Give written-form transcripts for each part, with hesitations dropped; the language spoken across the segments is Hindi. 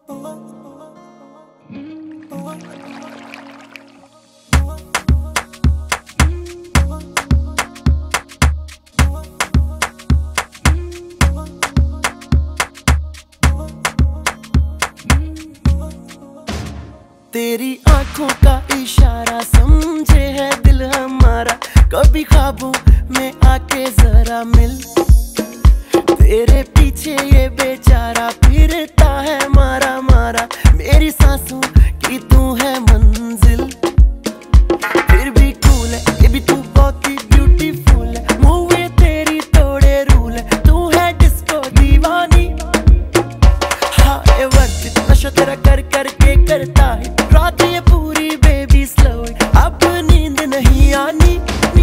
तेरी आंखों का इशारा समझे है दिल हमारा, कभी ख्वाबों में आके जरा मिल। तेरे पीछे ये बेचारा फिरता है मारा मारा, मेरी सांसों की तू है मंजिल। फिर भी कूल है ये भी तू बहुत ही ब्यूटीफुल है, मूव ये तेरी तोड़े रूल है, तू है डिस्को दीवानी। हाँ ये वर्थ नशा तेरा कर करके करता है रात ये पूरी बेबी स्लो, अब नींद नहीं आनी।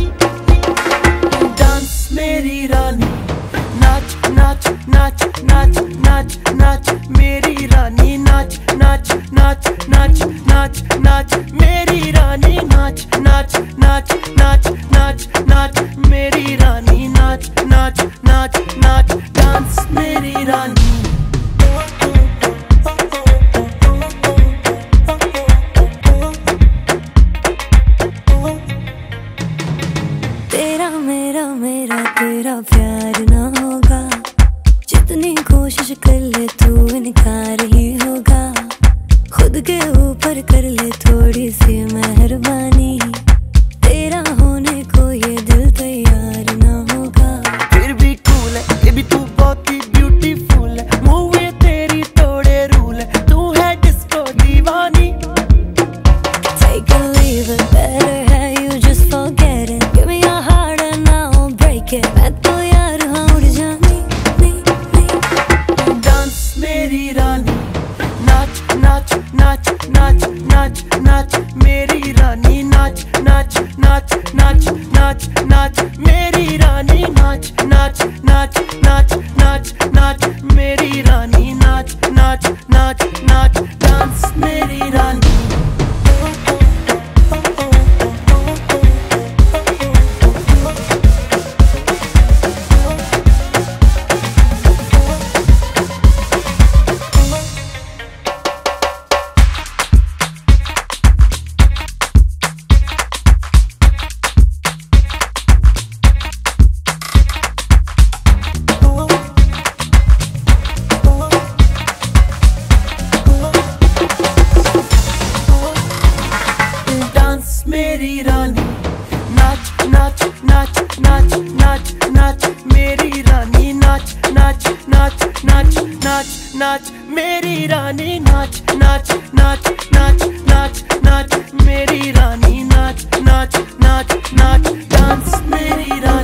डांस मेरी रानी, नाच नाच नाच नाच नाच नाच मेरी रानी, नाच नाच नाच नाच नाच नाच मेरी रानी, नाच नाच नाच नाच नाच नाच मेरी रानी, नाच नाच नाच नाच डांस मेरी रानी। तेरा मेरा मेरा तेरा प्यार ना होगा, जितनी कोशिश कर ले तू इनकार ही होगा। खुद के ऊपर कर ले थोड़ी सी मेहरबानी, तेरा होने को ये दिल तैयार ना होगा। फिर भी कूल है ये भी तू बहुत ही ब्यूटीफुल है, मूव ये तेरी तोड़े रूल है, तू है डिस्को दीवानी। Take a leave it, better है you just forget it, give me your heart and I'll break it। मैं तो यार हाँ उड़ जानी डांस मेरी रानी, नाच नाच नाच नाच नाच नाच मेरी रानी, नाच नाच नाच नाच नाच नाच मेरी रानी, नाच नाच नाच नाच नाच नाच मेरी रानी, नाच नाच नाच नाच डांस मेरी रानी। मेरी रानी, नाच नाच नाच नाच नाच नाच मेरी रानी, नाच नाच नाच नाच नाच नाच मेरी रानी, नाच नाच नाच नाच नाच नाच मेरी रानी, नाच नाच नाच नाच डांस मेरी रानी।